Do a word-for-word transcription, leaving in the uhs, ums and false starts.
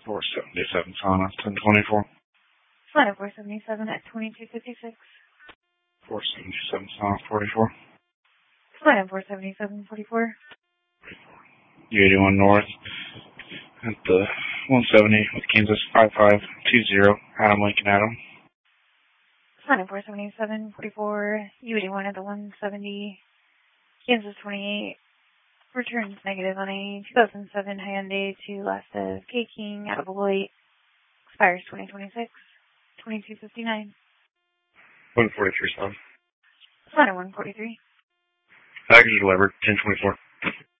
four seventy-seven, Sana, ten twenty-four. Sana four seventy-seven at twenty-two fifty-six. four seventy-seven, Sana, forty-four. Sana four seventy-seven, forty-four. U eighty-one North at the one seventy with Kansas five five two zero, Adam Lincoln Adam. Sana four seventy-seven, forty-four. U eighty-one at the one seventy, Kansas twenty-eight. Returns negative on a two thousand seven Hyundai to last of K King out of Beloit. Expires twenty twenty-six, twenty-two fifty-nine. one forty-three, Sana. Sana one forty-three. Package delivered, ten twenty-four.